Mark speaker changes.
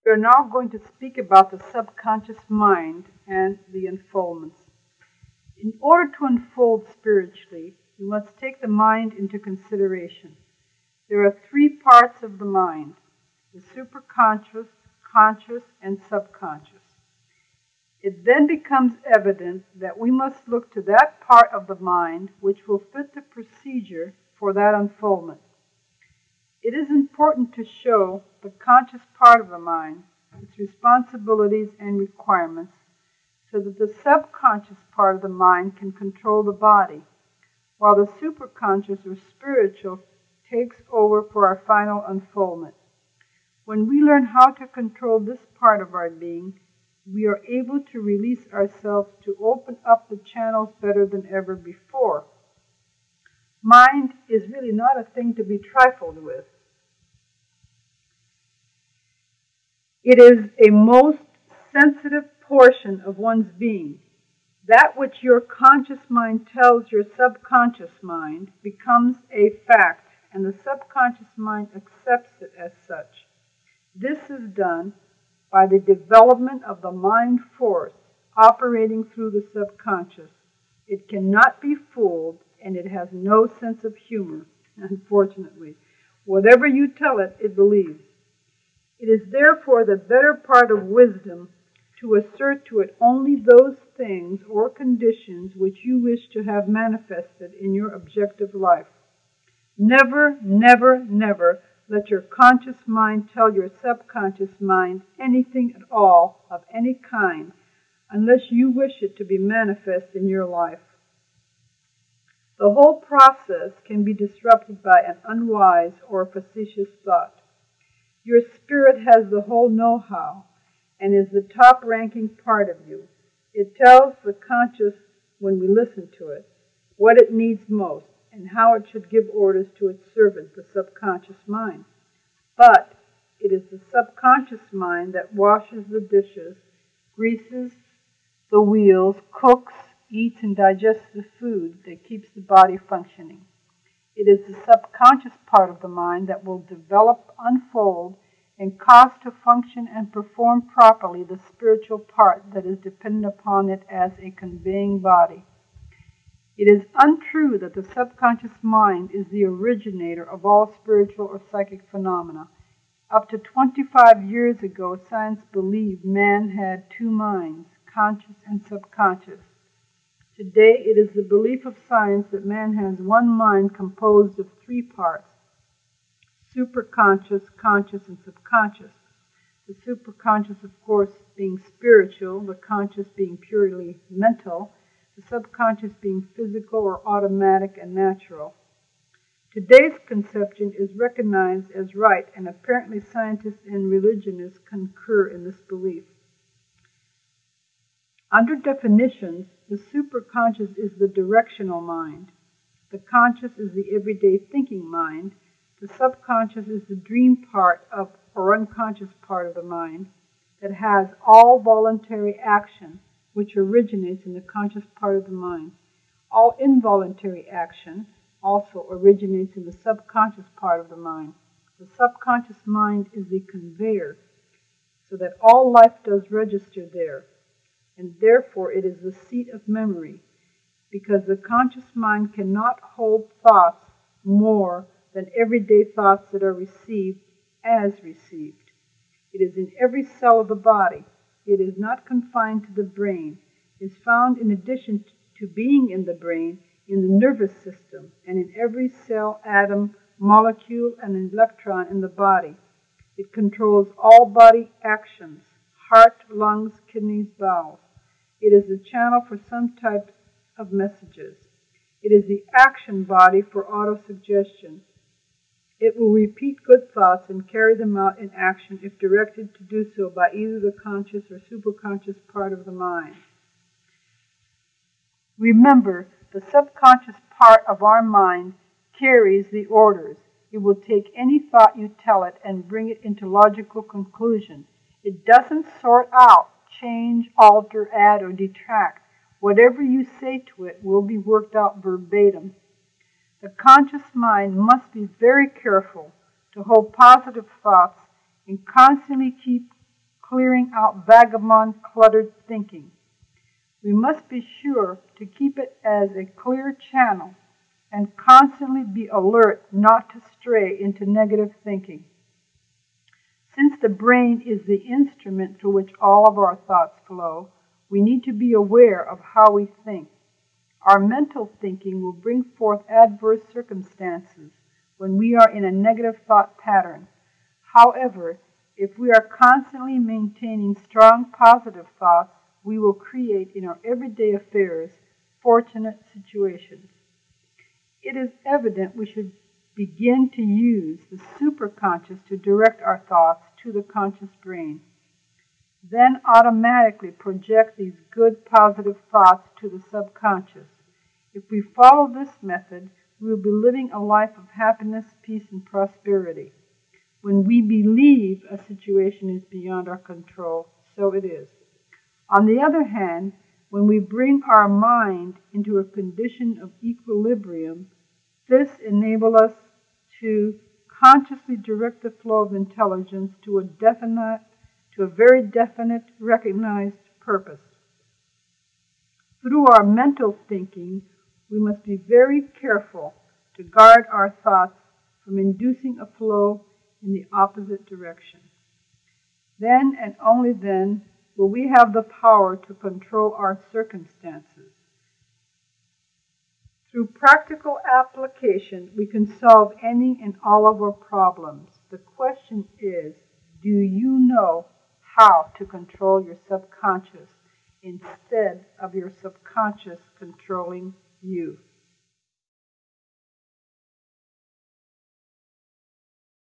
Speaker 1: We are now going to speak about the subconscious mind and the unfoldments. In order to unfold spiritually, we must take the mind into consideration. There are three parts of the mind: the superconscious, conscious, and subconscious. It then becomes evident that we must look to that part of the mind which will fit the procedure for that unfoldment. It is important to show the conscious part of the mind, its responsibilities and requirements, so that the subconscious part of the mind can control the body, while the superconscious or spiritual takes over for our final unfoldment. When we learn how to control this part of our being, we are able to release ourselves to open up the channels better than ever before. Mind is really not a thing to be trifled with. It is a most sensitive portion of one's being. That which your conscious mind tells your subconscious mind becomes a fact, and the subconscious mind accepts it as such. This is done by the development of the mind force operating through the subconscious. It cannot be fooled, and it has no sense of humor, unfortunately. Whatever you tell it, it believes. It is therefore the better part of wisdom to assert to it only those things or conditions which you wish to have manifested in your objective life. Never, never, never let your conscious mind tell your subconscious mind anything at all of any kind unless you wish it to be manifest in your life. The whole process can be disrupted by an unwise or facetious thought. Your spirit has the whole know-how and is the top-ranking part of you. It tells the conscious, when we listen to it, what it needs most and how it should give orders to its servant, the subconscious mind. But it is the subconscious mind that washes the dishes, greases the wheels, cooks, eats, and digests the food that keeps the body functioning. It is the subconscious part of the mind that will develop, unfold, and cause to function and perform properly the spiritual part that is dependent upon it as a conveying body. It is untrue that the subconscious mind is the originator of all spiritual or psychic phenomena. Up to 25 years ago, science believed man had two minds, conscious and subconscious. Today, it is the belief of science that man has one mind composed of three parts: superconscious, conscious, and subconscious. The superconscious, of course, being spiritual, the conscious being purely mental, the subconscious being physical or automatic and natural. Today's conception is recognized as right, and apparently scientists and religionists concur in this belief. Under definitions, the superconscious is the directional mind. The conscious is the everyday thinking mind. The subconscious is the dream part of or unconscious part of the mind that has all voluntary action, which originates in the conscious part of the mind. All involuntary action also originates in the subconscious part of the mind. The subconscious mind is the conveyor, so that all life does register there, and therefore it is the seat of memory, because the conscious mind cannot hold thoughts more than everyday thoughts that are received as received. It is in every cell of the body. It is not confined to the brain. It is found, in addition to being in the brain, in the nervous system, and in every cell, atom, molecule, and electron in the body. It controls all body actions: heart, lungs, kidneys, bowels. It is the channel for some types of messages. It is the action body for autosuggestion. It will repeat good thoughts and carry them out in action if directed to do so by either the conscious or superconscious part of the mind. Remember, the subconscious part of our mind carries the orders. It will take any thought you tell it and bring it into logical conclusion. It doesn't sort out, change, alter, add, or detract. Whatever you say to it will be worked out verbatim. The conscious mind must be very careful to hold positive thoughts and constantly keep clearing out vagabond, cluttered thinking. We must be sure to keep it as a clear channel and constantly be alert not to stray into negative thinking. Since the brain is the instrument through which all of our thoughts flow, we need to be aware of how we think. Our mental thinking will bring forth adverse circumstances when we are in a negative thought pattern. However, if we are constantly maintaining strong positive thoughts, we will create in our everyday affairs fortunate situations. It is evident we should begin to use the superconscious to direct our thoughts to the conscious brain. Then automatically project these good positive thoughts to the subconscious. If we follow this method, we will be living a life of happiness, peace, and prosperity. When we believe a situation is beyond our control, so it is. On the other hand, when we bring our mind into a condition of equilibrium, this enables us to consciously direct the flow of intelligence to a very definite, recognized purpose. Through our mental thinking, we must be very careful to guard our thoughts from inducing a flow in the opposite direction. Then and only then will we have the power to control our circumstances. Through practical application, we can solve any and all of our problems. The question is, do you know how to control your subconscious instead of your subconscious controlling you?